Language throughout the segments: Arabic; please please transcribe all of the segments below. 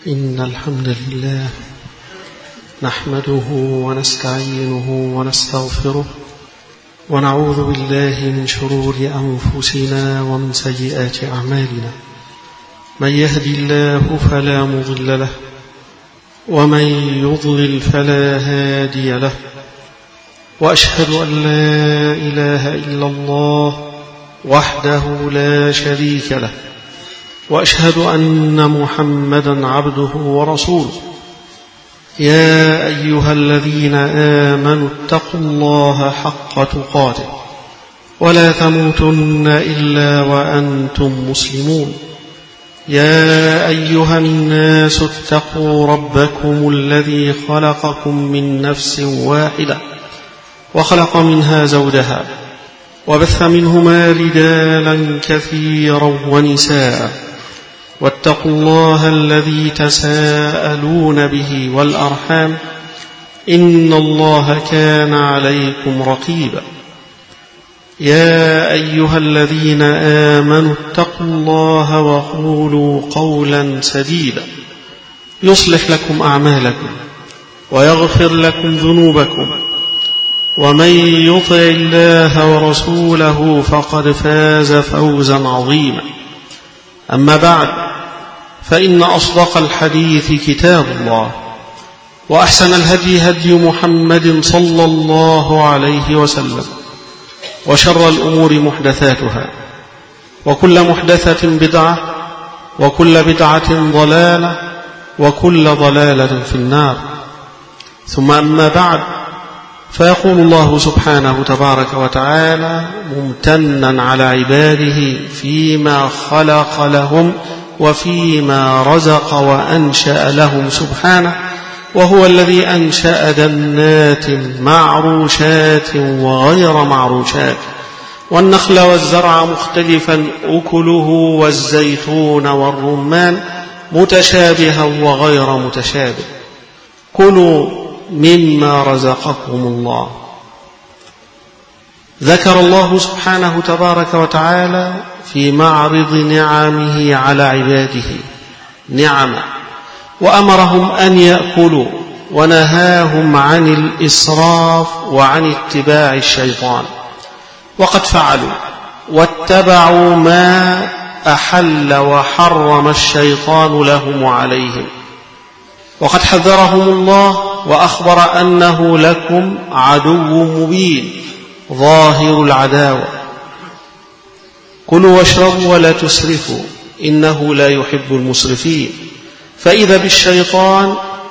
إن الحمد لله نحمده ونستعينه ونستغفره ونعوذ بالله من شرور أنفسنا ومن سيئات أعمالنا. من يهدي الله فلا مضل له ومن يضلل فلا هادي له، وأشهد أن لا إله إلا الله وحده لا شريك له، وأشهد أن محمدا عبده ورسوله. يا أيها الذين آمنوا اتقوا الله حق تقاته ولا تموتن إلا وأنتم مسلمون. يا أيها الناس اتقوا ربكم الذي خلقكم من نفس واحدة وخلق منها زوجها وبث منهما رجالا كثيرا ونساء، واتقوا الله الذي تساءلون به والأرحام إن الله كان عليكم رقيبا. يا أيها الذين آمنوا اتقوا الله وقولوا قولا سديدا يصلح لكم أعمالكم ويغفر لكم ذنوبكم، ومن يطع الله ورسوله فقد فاز فوزا عظيما. أما بعد، فإن أصدق الحديث كتاب الله، وأحسن الهدي هدي محمد صلى الله عليه وسلم، وشر الأمور محدثاتها، وكل محدثة بدعة، وكل بدعة ضلالة، وكل ضلالة في النار. ثم أما بعد، فيقول الله سبحانه تبارك وتعالى ممتنا على عباده فيما خلق لهم وفيما رزق وأنشأ لهم سبحانه، وهو الذي أنشأ جنات معروشات وغير معروشات، والنخل والزرع مختلفا أكله، والزيتون والرمان متشابها وغير متشابه، كلوا مما رزقكم الله. ذكر الله سبحانه تبارك وتعالى في معرض نعمه على عباده نعمة، وأمرهم أن يأكلوا، ونهاهم عن الإسراف وعن اتباع الشيطان، وقد فعلوا واتبعوا ما أحل وحرم الشيطان لهم وعليهم، وقد حذرهم الله وأخبر أنه لكم عدو مبين ظاهر العداوة. كلوا واشربوا ولا تسرفوا إنه لا يحب المسرفين. فإذا بالشيطان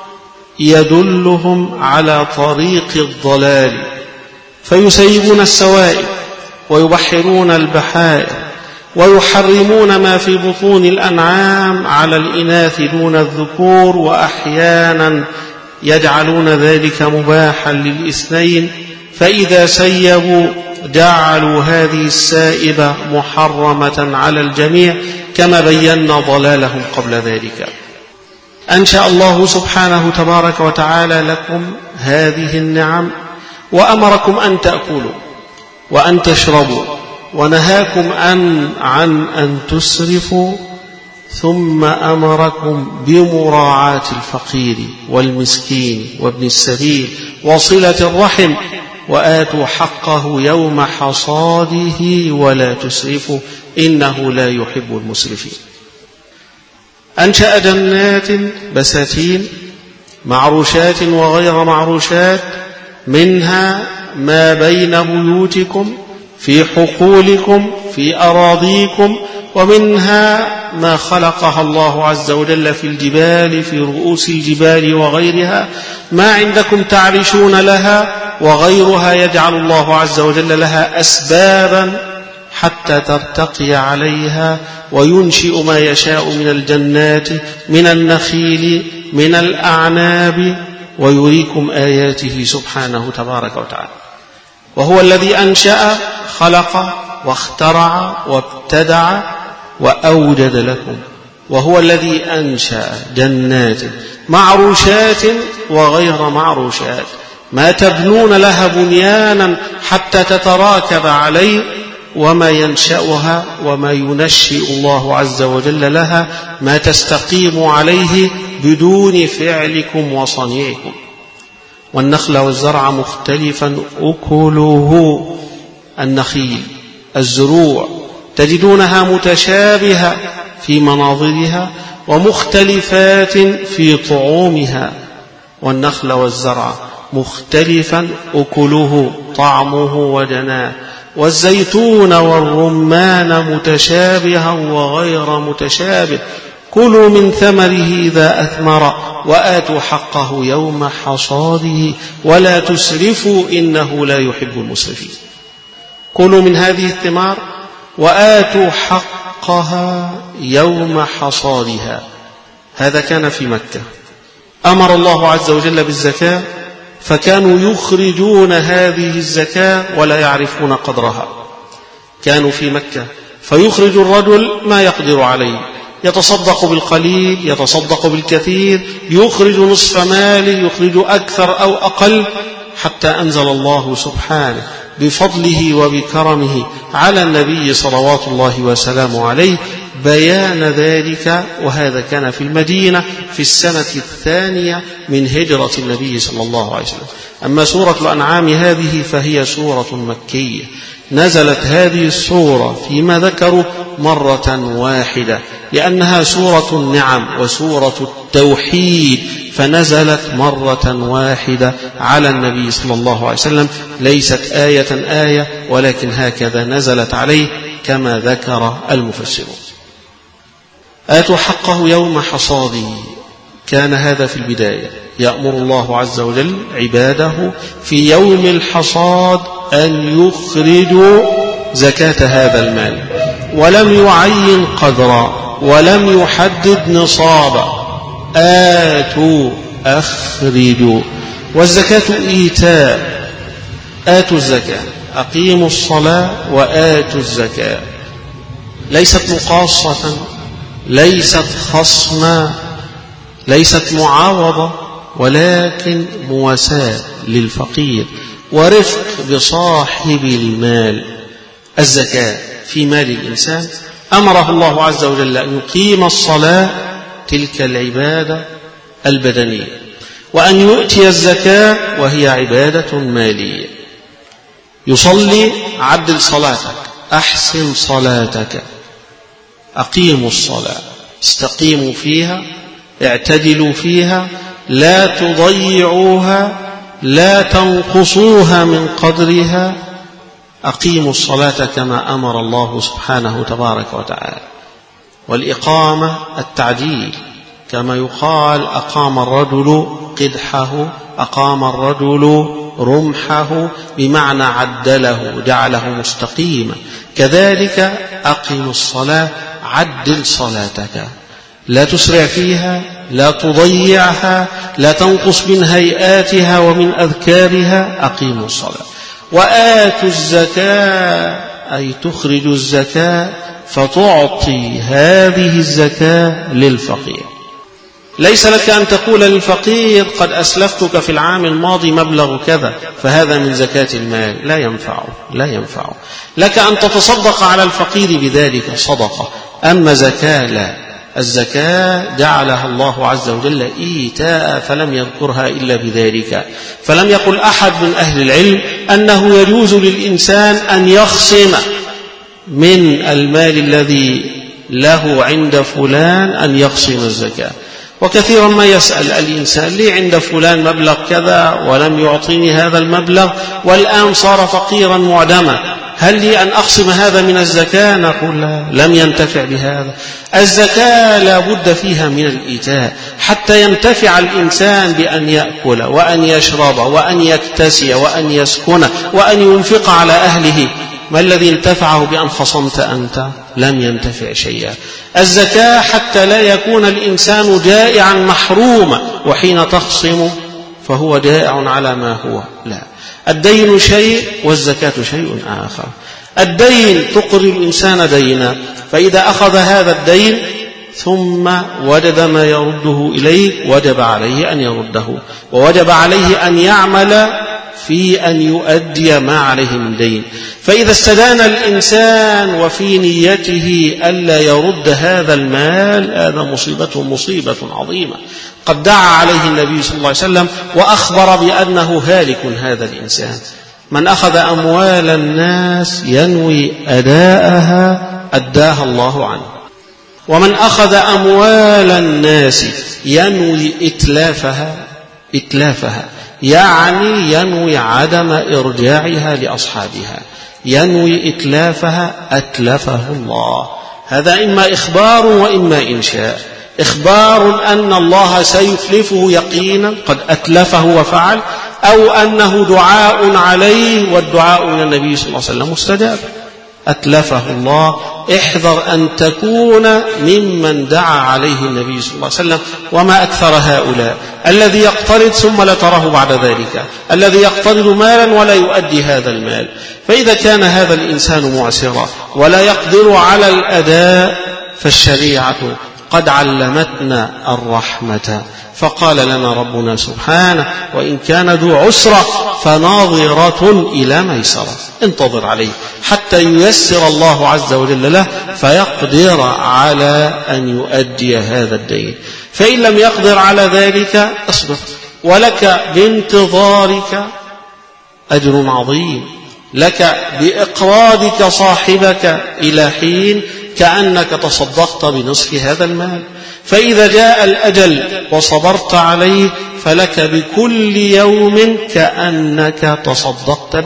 يدلهم على طريق الضلال، فيسيبون السوائب ويبحرون البحائر، ويحرمون ما في بطون الأنعام على الإناث دون الذكور، وأحيانا يجعلون ذلك مباحا للإثنين، فإذا سيبوا جعلوا هذه السائبة محرمة على الجميع، كما بينا ضلالهم قبل ذلك. أنشأ الله سبحانه تبارك وتعالى لكم هذه النعم، وأمركم أن تأكلوا وأن تشربوا، ونهاكم عن أن تسرفوا، ثم أمركم بمراعاة الفقير والمسكين وابن السبيل وصلة الرحم، وآتوا حقه يوم حصاده ولا تسرفوا إنه لا يحب المسرفين. أنشأ جنات بساتين معروشات وغير معروشات، منها ما بين بيوتكم في حقولكم في أراضيكم، ومنها ما خلقها الله عز وجل في الجبال في رؤوس الجبال وغيرها، ما عندكم تعرشون لها، وغيرها يجعل الله عز وجل لها أسبابا حتى ترتقي عليها، وينشئ ما يشاء من الجنات من النخيل من الأعناب، ويريكم آياته سبحانه تبارك وتعالى. وهو الذي أنشأ خلق واخترع وابتدع وأوجد لكم، وهو الذي أنشأ جنات معروشات وغير معروشات، ما تبنون لها بنيانا حتى تتراكب عليه، وما ينشأها وما ينشئ الله عز وجل لها ما تستقيم عليه بدون فعلكم وصنيعكم. والنخل والزرع مختلفا أكله، النخيل الزروع تجدونها متشابهة في مناظرها ومختلفات في طعومها. والنخل والزرع مختلفا أكله طعمه ودناه. والزيتون والرمان متشابها وغير متشابه. كلوا من ثمره إذا أثمر وآتوا حقه يوم حصاده ولا تسرفوا إنه لا يحب المسرفين. كلوا من هذه الثمار وآتوا حقها يوم حصادها. هذا كان في مكة. أمر الله عز وجل بالزكاة فكانوا يخرجون هذه الزكاة ولا يعرفون قدرها. كانوا في مكة فيخرج الرجل ما يقدر عليه، يتصدق بالقليل، يتصدق بالكثير، يخرج نصف ماله، يخرج أكثر أو أقل، حتى أنزل الله سبحانه بفضله وبكرمه على النبي صلوات الله وسلامه عليه بيان ذلك. وهذا كان في المدينة في السنة 2 من هجرة النبي صلى الله عليه وسلم. أما سورة الأنعام هذه فهي سورة مكية، نزلت هذه السورة فيما ذكروا مرة واحدة لأنها سورة النعم وسورة التوحيد، فنزلت مرة واحدة على النبي صلى الله عليه وسلم، ليست آية ولكن هكذا نزلت عليه كما ذكر المفسرون. آتوا حقه يوم حصاده، كان هذا في البداية. يأمر الله عز وجل عباده في يوم الحصاد أن يخرجوا زكاة هذا المال، ولم يعين قدرا ولم يحدد نصابا. آتوا أخرجوا، والزكاة إيتاء. آتوا الزكاة، أقيموا الصلاة وآتوا الزكاة. ليست مقاصة، ليست خصما، ليست معاوضة، ولكن مواساة للفقير ورفق بصاحب المال. الزكاة في مال الإنسان أمره الله عز وجل أن يقيم الصلاة، تلك العبادة البدنية، وأن يؤتي الزكاة وهي عبادة مالية. يصلي، عدل صلاتك، أحسن صلاتك، أقيموا الصلاة، استقيموا فيها، اعتدلوا فيها، لا تضيعوها، لا تنقصوها من قدرها. أقيموا الصلاة كما أمر الله سبحانه تبارك وتعالى. والإقامة التعديل، كما يقال أقام الرجل قدحه، أقام الرجل رمحه، بمعنى عدله، جعله مستقيما. كذلك أقم الصلاة، عدل صلاتك، لا تسرع فيها، لا تضيعها، لا تنقص من هيئاتها ومن أذكارها. أقيموا الصلاة. وآتوا الزكاة، أي تخرج الزكاة فتعطي هذه الزكاة للفقير. ليس لك أن تقول للفقير قد أسلفتك في العام الماضي مبلغ كذا فهذا من زكاة المال، لا ينفع. لك أن تتصدق على الفقير بذلك صدقة، أما زكاة لا. الزكاة جعلها الله عز وجل إيتاء فلم يذكرها إلا بذلك. فلم يقل أحد من أهل العلم أنه يجوز للإنسان أن يخصم من المال الذي له عند فلان أن يخصم الزكاة. وكثيرا ما يسأل الإنسان لي عند فلان مبلغ كذا ولم يعطيني هذا المبلغ والآن صار فقيرا معدما، هل لي أن أخصم هذا من الزكاة؟ نقول لا، لم ينتفع بهذا. الزكاة لا بد فيها من الإيتاء حتى ينتفع الإنسان بأن يأكل وأن يشرب وأن يكتسي وأن يسكن وأن ينفق على أهله. ما الذي انتفعه بأن خصمت أنت؟ لم ينتفع شيئا. الزكاة حتى لا يكون الإنسان جائعا محروما، وحين تخصم فهو جائع على ما هو. لا، الدين شيء والزكاة شيء آخر. الدين تقري الإنسان دينا، فإذا أخذ هذا الدين ثم وجد ما يرده إليه وجب عليه أن يرده، ووجب عليه أن يعمل في أن يؤدي ما عليه من دين. فإذا استدان الإنسان وفي نيته ألا يرد هذا المال، هذا مصيبة عظيمة. قد دعا عليه النبي صلى الله عليه وسلم وأخبر بأنه هالك هذا الإنسان. من أخذ أموال الناس ينوي أداءها أداها الله عنه، ومن أخذ أموال الناس ينوي إتلافها يعني ينوي عدم إرجاعها لأصحابها، ينوي إتلافها أتلفه الله. هذا إما إخبار وإما إنشاء. إخبار أن الله سيتلفه يقينا قد أتلفه وفعل، أو أنه دعاء عليه، والدعاء من النبي صلى الله عليه وسلم مستجاب. أتلفه الله. احذر أن تكون ممن دعا عليه النبي صلى الله عليه وسلم. وما أكثر هؤلاء الذي يقترض ثم لا تراه بعد ذلك، الذي يقترض مالا ولا يؤدي هذا المال. فإذا كان هذا الإنسان معسرا ولا يقدر على الأداء، فالشريعة قد علمتنا الرحمة، فقال لنا ربنا سبحانه: وإن كان ذو عسرة فناظرة إلى ميسرة. انتظر عليه حتى ييسر الله عز وجل له فيقدر على أن يؤدي هذا الدين. فإن لم يقدر على ذلك اصبر، ولك بانتظارك أجر عظيم، لك بإقراضك صاحبك إلى حين كأنك تصدقت بنصف هذا المال. فإذا جاء الأجل وصبرت عليه فلك بكل يوم كأنك تصدقت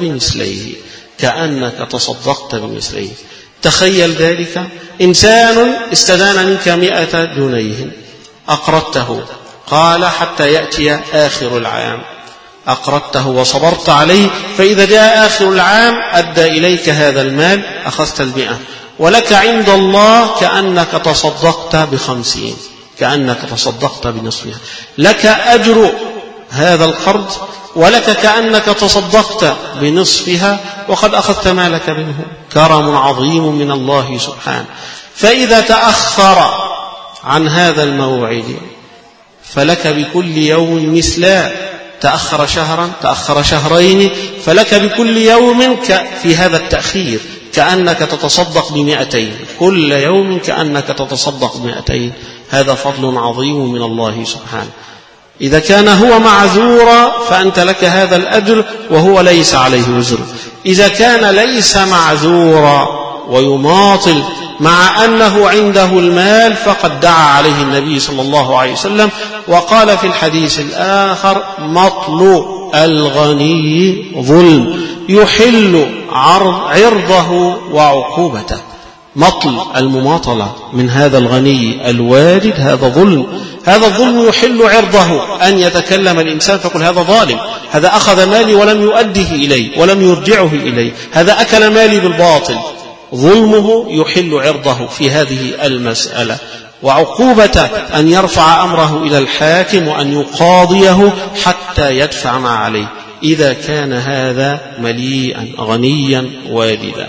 بمثليه. تخيل ذلك: إنسان استدان منك 100 جنيه أقرضته، قال حتى يأتي آخر العام، أقرضته وصبرت عليه، فإذا جاء آخر العام أدى إليك هذا المال، أخذت 100، ولك عند الله كأنك تصدقت 50، كأنك تصدقت بنصفها. لك أجر هذا القرض، ولك كأنك تصدقت بنصفها، وقد أخذت مالك منه. كرم عظيم من الله سبحانه. فإذا تأخر عن هذا الموعد فلك بكل يوم مثلا. تأخر شهرا، تأخر شهرين، فلك بكل يوم في هذا التأخير كأنك تتصدق ب200، كل يوم كأنك تتصدق ب200. هذا فضل عظيم من الله سبحانه. إذا كان هو معذورا فأنت لك هذا الأجر وهو ليس عليه وزر. إذا كان ليس معذورا ويماطل مع أنه عنده المال، فقد دعا عليه النبي صلى الله عليه وسلم وقال في الحديث الآخر: مطل الغني ظلم يحل عرضه وعقوبته. مطل المماطلة من هذا الغني الواجد هذا ظلم. هذا الظلم يحل عرضه، أن يتكلم الإنسان فيقول هذا ظالم، هذا أخذ مالي ولم يؤده إلي ولم يرجعه إلي، هذا أكل مالي بالباطل. ظلمه يحل عرضه في هذه المسألة. وعقوبته أن يرفع أمره إلى الحاكم وأن يقاضيه حتى يدفع ما عليه، إذا كان هذا مليئا غنيا واجدا.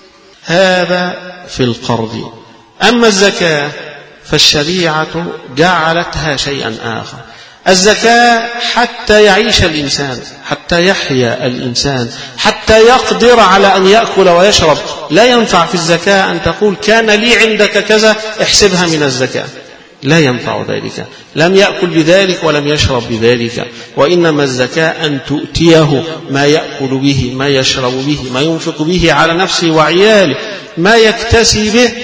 هذا في القرض. أما الزكاة فالشريعة جعلتها شيئا آخر. الزكاة حتى يعيش الإنسان، حتى يحيا الإنسان، حتى يقدر على أن يأكل ويشرب. لا ينفع في الزكاة أن تقول كان لي عندك كذا احسبها من الزكاة، لا ينفع ذلك. لم يأكل بذلك ولم يشرب بذلك. وإنما الزكاة أن تؤتيه ما يأكل به، ما يشرب به، ما ينفق به على نفسه وعياله، ما يكتسي به.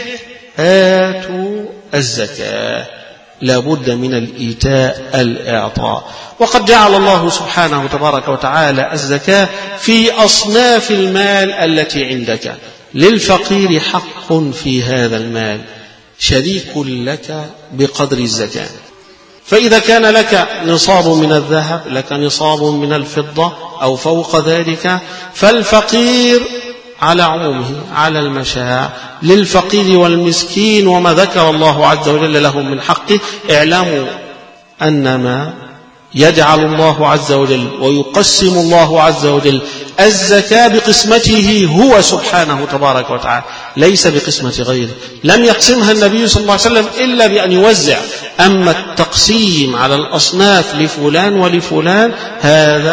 آتوا الزكاة. لا بد من الإعطاء. وقد جعل الله سبحانه تبارك وتعالى الزكاة في أصناف المال التي عندك. للفقير حق في هذا المال، شريك لك بقدر الزكاة. فإذا كان لك نصاب من الذهب، لك نصاب من الفضة أو فوق ذلك، فالفقير على عمومه على المشاع. للفقير والمسكين وما ذكر الله عز وجل لهم من حقه. اعلموا أنما يجعل الله عز وجل ويقسم الله عز وجل الزكاة بقسمته هو سبحانه تبارك وتعالى، ليس بقسمة غيره. لم يقسمها النبي صلى الله عليه وسلم إلا بأن يوزع. أما التقسيم على الأصناف لفلان ولفلان هذا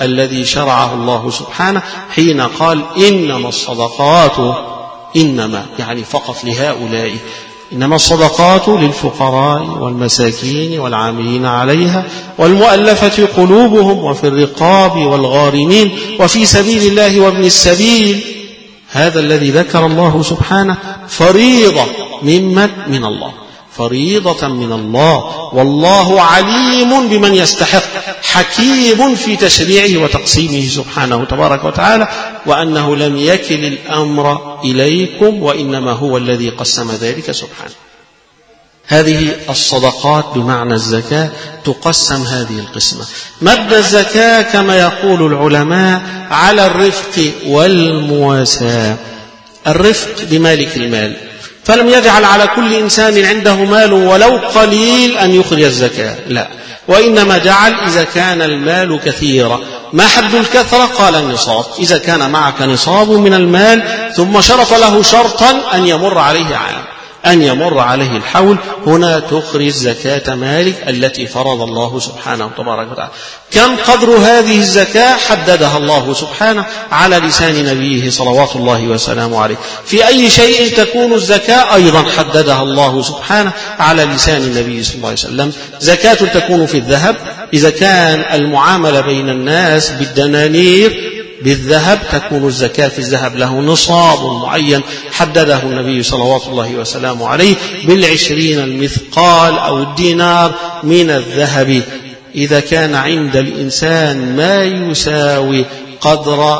الذي شرعه الله سبحانه حين قال إنما الصدقات، إنما يعني فقط لهؤلاء، إنما الصدقات للفقراء والمساكين والعاملين عليها والمؤلفة قلوبهم وفي الرقاب والغارمين وفي سبيل الله وابن السبيل. هذا الذي ذكر الله سبحانه فريضة من الله، فريضة من الله، والله عليم بمن يستحق، حكيم في تشريعه وتقسيمه سبحانه تبارك وتعالى، وأنه لم يكل الأمر إليكم وإنما هو الذي قسم ذلك سبحانه. هذه الصدقات بمعنى الزكاة تقسم هذه القسمة. مبدأ الزكاة كما يقول العلماء على الرفق والمواساة. الرفق بمالك المال، فلم يجعل على كل إنسان عنده مال ولو قليل أن يخرج الزكاة، لا، وإنما جعل إذا كان المال كثيرا. ما حد الكثرة؟ قال النصاب. إذا كان معك نصاب من المال ثم شرط له شرطا أن يمر عليه عام، أن يمر عليه الحول، هنا تخرج زكاة مالك التي فرض الله سبحانه تبارك وتعالى. كم قدر هذه الزكاة؟ حددها الله سبحانه على لسان نبيه صلوات الله وسلامه عليه. في أي شيء تكون الزكاة أيضا حددها الله سبحانه على لسان النبي صلى الله عليه وسلم. زكاة تكون في الذهب إذا كان المعاملة بين الناس بالدنانير بالذهب، تكون الزكاة في الذهب له نصاب معين حدده النبي صلوات الله وسلامه عليه ب20 المثقال أو الدينار من الذهب. إذا كان عند الإنسان ما يساوي قدر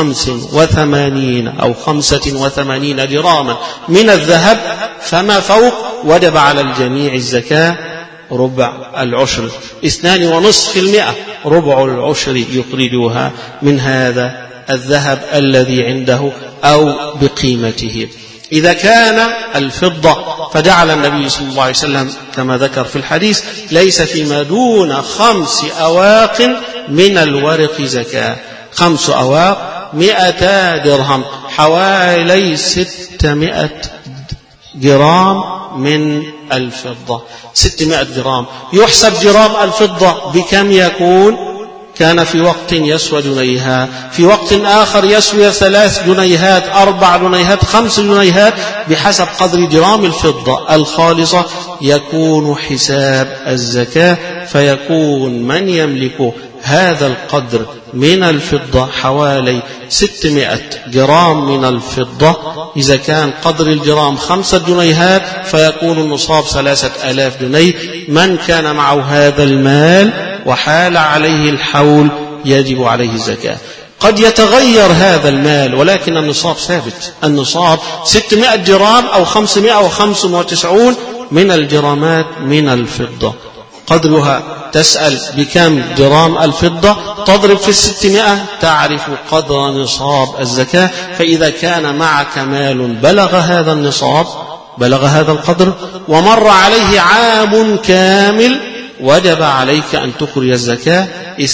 85 أو 85 جراما من الذهب فما فوق، وجب على الجميع الزكاة ربع العشر، 2.5%، ربع العشر يخرجها من هذا الذهب الذي عنده أو بقيمته. إذا كان الفضة فجعل النبي صلى الله عليه وسلم كما ذكر في الحديث ليس فيما دون 5 أواق من الورق زكاة. 5 أواق 100 درهم، حوالي 600 جرام من الفضة. 600 جرام. يحسب جرام الفضة بكم يكون؟ كان في وقت يسوى جنيها، في وقت آخر يسوى 3 جنيهات، 4 جنيهات، 5 جنيهات، بحسب قدر جرام الفضة الخالصة يكون حساب الزكاة. فيكون من يملك هذا القدر من الفضة حوالي 600 جرام من الفضة. إذا كان قدر الجرام 5 جنيهات فيكون النصاب 3000 جنيه. من كان معه هذا المال وحال عليه الحول يجب عليه الزكاة. قد يتغير هذا المال ولكن النصاب ثابت، النصاب 600 جرام أو 595 من الجرامات من الفضة. قدرها تسأل بكم جرام الفضة، تضرب في 600 تعرف قدر نصاب الزكاة. فإذا كان معك مال بلغ هذا النصاب، بلغ هذا القدر، ومر عليه عام كامل، وجب عليك أن تخرج الزكاة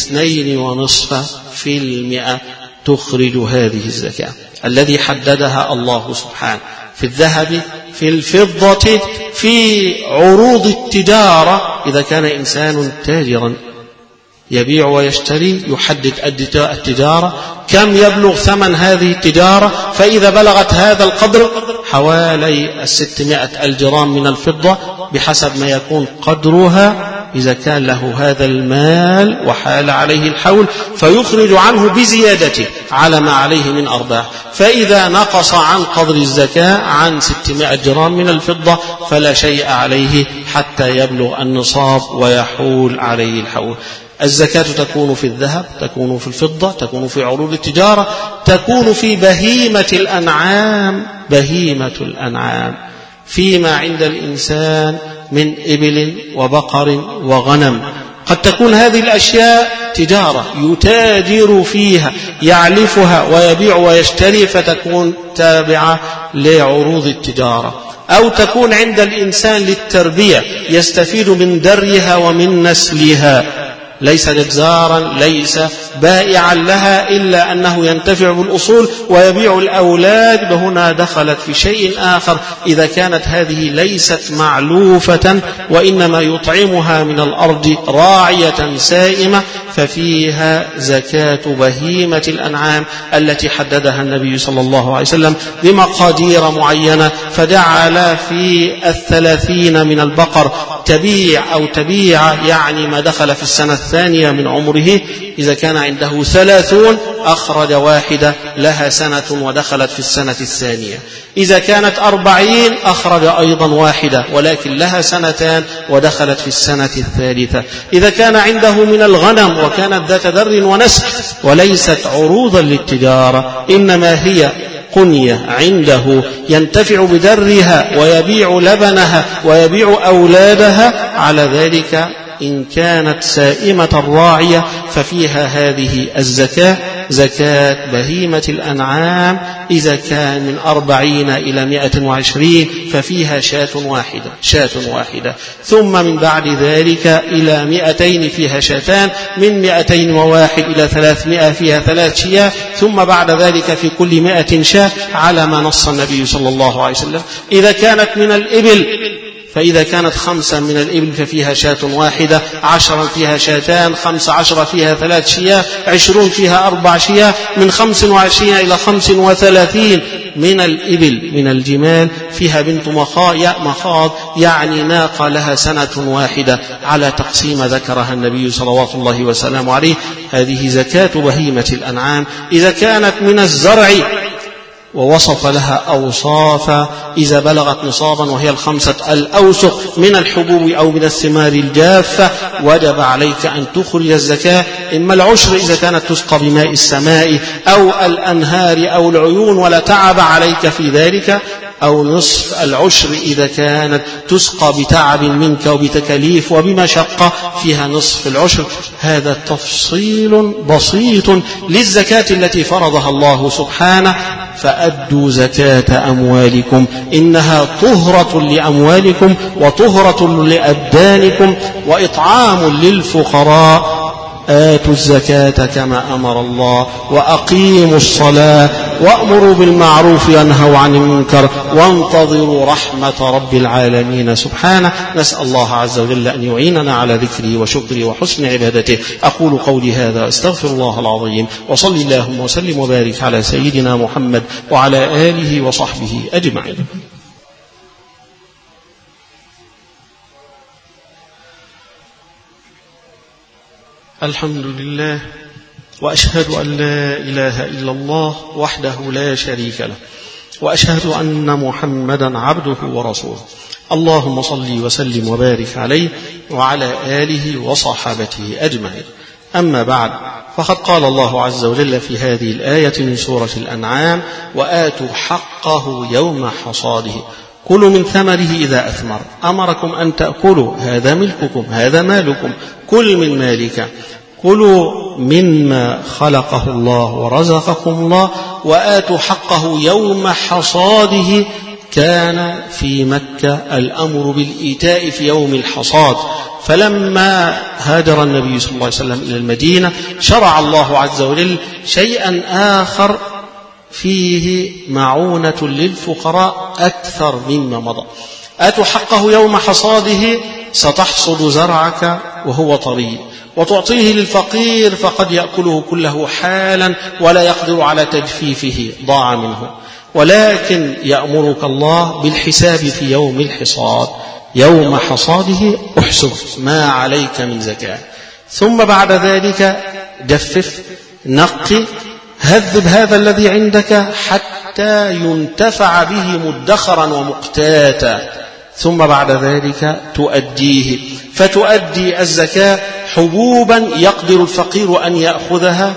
2.5% تخرج هذه الزكاة الذي حددها الله سبحانه في الذهب، في الفضة، في عروض التجارة. إذا كان إنسان تاجرا يبيع ويشتري يحدد التجارة كم يبلغ ثمن هذه التجارة، فإذا بلغت هذا القدر حوالي 600 الجرام من الفضة بحسب ما يكون قدرها. إذا كان له هذا المال وحال عليه الحول فيخرج عنه بزيادته على ما عليه من أرباح. فإذا نقص عن قدر الزكاة عن 600 جرام من الفضة فلا شيء عليه حتى يبلغ النصاب ويحول عليه الحول. الزكاة تكون في الذهب، تكون في الفضة، تكون في عروض التجارة، تكون في بهيمة الأنعام، بهيمة الأنعام فيما عند الإنسان من إبل وبقر وغنم. قد تكون هذه الأشياء تجارة يتاجر فيها، يعلفها ويبيع ويشتري، فتكون تابعة لعروض التجارة. أو تكون عند الإنسان للتربية، يستفيد من دريها ومن نسلها، ليس جزارا، ليس بائعا لها، إلا أنه ينتفع بالأصول ويبيع الأولاد. فهنا دخلت في شيء آخر. إذا كانت هذه ليست معلوفة وإنما يطعمها من الأرض راعية سائمة، ففيها زكاة بهيمة الأنعام التي حددها النبي صلى الله عليه وسلم بمقادير معينة، فجعل في 30 من البقر تبيع يعني ما دخل في السنة الثانية من عمره. إذا كان عنده 30 أخرج واحدة لها سنة ودخلت في السنة الثانية. إذا كانت 40 أخرج أيضا واحدة ولكن لها سنتان ودخلت في السنة الثالثة. إذا كان عنده من الغنم وكانت ذات ذر ونسك وليست عروضا للتجارة، إنما هي قنية عنده ينتفع بدرها ويبيع لبنها ويبيع أولادها، على ذلك إن كانت سائمة راعية ففيها هذه الزكاة، زكاة بهيمة الأنعام. إذا كان من 40 إلى 120 ففيها شاة واحدة. ثم من بعد ذلك إلى 200 فيها شاتان، من 201 إلى 300 فيها 3 شياه، ثم بعد ذلك في كل 100 شاة على ما نص النبي صلى الله عليه وسلم. إذا كانت من الإبل، فإذا كانت 5 من الإبل ففيها شاة واحدة، 10 فيها شاتان، 15 فيها 3 شياه، 20 فيها 4 شياه، من 25 إلى 35 من الإبل من الجمال فيها بنت مخاض، يعني ناقة لها سنة واحدة، على تقسيم ذكرها النبي صلوات الله وسلامه عليه. هذه زكاة بهيمة الأنعام. إذا كانت من الزرع ووصف لها أوصافا، إذا بلغت نصابا وهي 5 الأوسق من الحبوب أو من الثمار الجافة، وجب عليك أن تخرج الزكاة. إما العشر إذا كانت تسقى بماء السماء أو الأنهار أو العيون ولا تعب عليك في ذلك، أو نصف العشر إذا كانت تسقى بتعب منك وبتكاليف وبمشقة، فيها نصف العشر. هذا تفصيل بسيط للزكاة التي فرضها الله سبحانه. فأدوا زكاة أموالكم إنها طهرة لأموالكم وطهرة لأبدانكم وإطعام للفقراء. آتوا الزكاة كما أمر الله وأقيموا الصلاة وأمروا بالمعروف وانهوا عن المنكر وانتظروا رحمة رب العالمين سبحانه. نسأل الله عز وجل أن يعيننا على ذكره وشكره وحسن عبادته. أقول قولي هذا أستغفر الله العظيم، وصل اللهم وسلم وبارك على سيدنا محمد وعلى آله وصحبه أجمعين. الحمد لله، وأشهد أن لا إله إلا الله وحده لا شريك له، وأشهد أن محمدا عبده ورسوله. اللهم صل وسلم وبارك عليه وعلى آله وصحابته أجمعين. أما بعد، فقد قال الله عز وجل في هذه الآية من سورة الأنعام: وآتوا حقه يوم حصاده كلوا من ثمره إذا أثمر. أمركم أن تأكلوا، هذا ملككم، هذا مالكم، كل من مالك، كلوا مما خلقه الله ورزقكم الله. وآتوا حقه يوم حصاده. كان في مكة الأمر بالإيتاء في يوم الحصاد، فلما هاجر النبي صلى الله عليه وسلم إلى المدينة شرع الله عز وجل شيئا آخر فيه معونة للفقراء أكثر مما مضى. آتوا حقه يوم حصاده، ستحصد زرعك وهو طري وتعطيه للفقير فقد يأكله كله حالا ولا يقدر على تجفيفه، ضاع منه، ولكن يأمرك الله بالحساب في يوم الحصاد. يوم حصاده احسب ما عليك من زكاة، ثم بعد ذلك جفف، نقي، هذب هذا الذي عندك حتى ينتفع به مدخرا ومقتاتا، ثم بعد ذلك تؤديه. فتؤدي الزكاة حبوبا يقدر الفقير أن يأخذها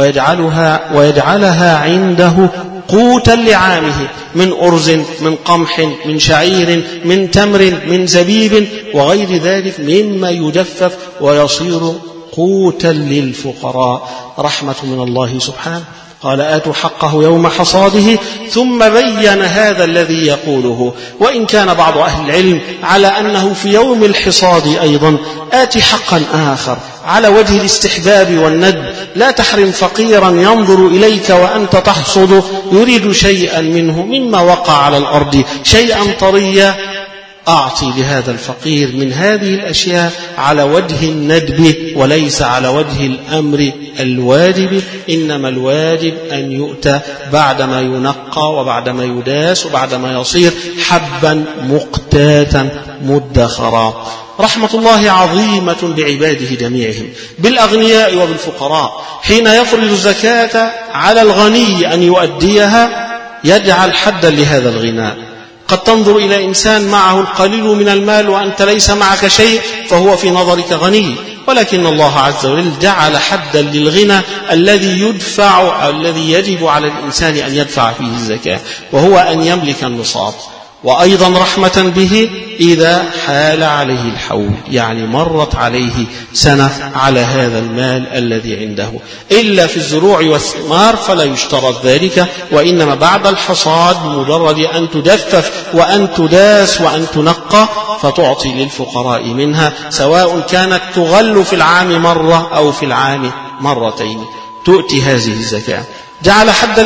ويجعلها عنده قوتا لعامه، من أرز، من قمح، من شعير، من تمر، من زبيب وغير ذلك مما يجفف ويصير قوتا للفقراء. رحمة من الله سبحانه. قال: آتوا حقه يوم حصاده، ثم بين هذا الذي يقوله. وإن كان بعض أهل العلم على أنه في يوم الحصاد أيضا آتي حقا آخر، على وجه الاستحباب والندب، لا تحرم فقيرا ينظر إليك وأنت تحصد يريد شيئا منه مما وقع على الأرض، شيئا طريا، أعطي لهذا الفقير من هذه الأشياء على وجه الندب وليس على وجه الأمر الواجب. إنما الواجب أن يؤتى بعدما ينقى وبعدما يداس وبعدما يصير حبا مقتاتا مدخرا. رحمة الله عظيمة بعباده جميعهم، بالأغنياء وبالفقراء. حين يفرض الزكاة على الغني أن يؤديها يجعل حدا لهذا الغناء. قد تنظر إلى إنسان معه القليل من المال وأنت ليس معك شيء فهو في نظرك غني، ولكن الله عز وجل جعل حدا للغنى الذي يدفع أو الذي يجب على الإنسان أن يدفع فيه الزكاة، وهو أن يملك النصاب. وأيضا رحمة به إذا حال عليه الحول، يعني مرت عليه سنة على هذا المال الذي عنده. إلا في الزروع والثمار فلا يشترط ذلك، وإنما بعد الحصاد بمجرد أن تجفف وأن تداس وأن تنقى فتعطي للفقراء منها، سواء كانت تغل في العام مرة أو في العام مرتين تؤتي هذه الزكاة. جعل حدا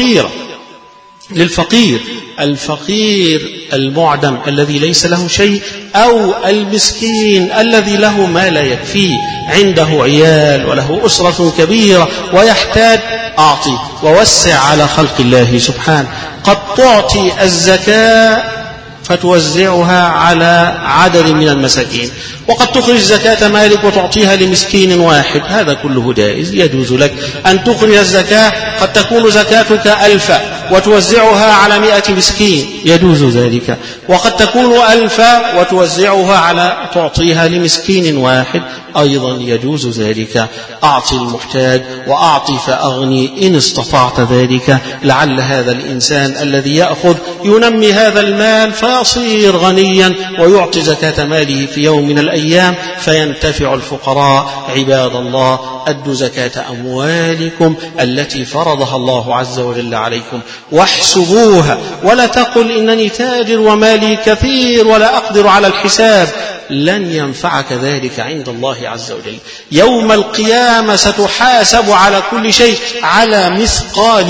للفقير الفقير المعدم الذي ليس له شيء، أو المسكين الذي له ما لا يكفيه، عنده عيال وله أسرة كبيرة ويحتاج، أعطي ووسع على خلق الله سبحانه. قد تعطي الزكاة فتوزعها على عدد من المساكين، وقد تخرج زكاة مالك وتعطيها لمسكين واحد، هذا كله جائز، يجوز لك أن تخرج الزكاة. قد تكون زكاتك 1000 وتوزعها على 100 مسكين، يجوز ذلك. وقد تكون 1000 وتوزعها على تعطيها لمسكين واحد، أيضا يجوز ذلك. أعطي المحتاج وأعطي فأغني إن استطعت ذلك، لعل هذا الإنسان الذي يأخذ ينمي هذا المال فيصير غنيا ويعطي زكاة ماله في يوم من الأيام فينتفع الفقراء. عباد الله، أدوا زكاة أموالكم التي فرضها الله عز وجل عليكم واحسبوها، ولا تقل إنني تاجر ومالي كثير ولا أقدر على الحساب. لن ينفعك ذلك عند الله عز وجل. يوم القيامة ستحاسب على كل شيء على مثقال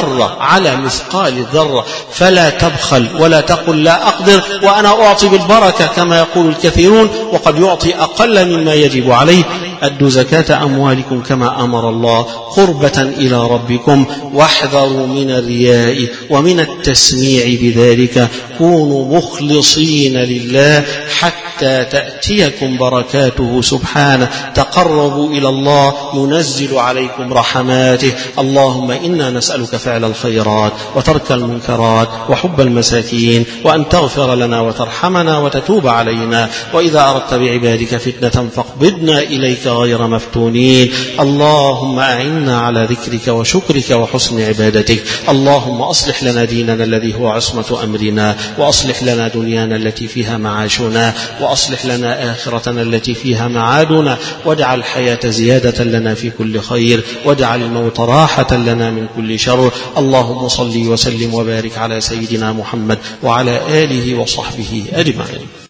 الذرة، فلا تبخل ولا تقل لا أقدر وأنا أعطي بالبركة كما يقول الكثيرون، وقد يعطي أقل مما يجب عليه. أدوا زكاة أموالكم كما أمر الله قربة إلى ربكم، واحذروا من الرياء ومن التسميع بذلك، كونوا مخلصين لله حتى تأتيكم بركاته سبحانه. تقربوا إلى الله ينزل عليكم رحماته. اللهم إنا نسألك فعل الخيرات وترك المنكرات وحب المساكين، وأن تغفر لنا وترحمنا وتتوب علينا، وإذا أردت بعبادك فتنة فاقبضنا إليك غير مفتونين. اللهم أعنا على ذكرك وشكرك وحسن عبادتك. اللهم أصلح لنا ديننا الذي هو عصمة أمرنا، وأصلح لنا دنيانا التي فيها معاشنا، وأصلح لنا آخرتنا التي فيها معادنا، واجعل الحياة زيادة لنا في كل خير، واجعل الموت راحة لنا من كل شر. اللهم صل وسلم وبارك على سيدنا محمد وعلى آله وصحبه أجمعين.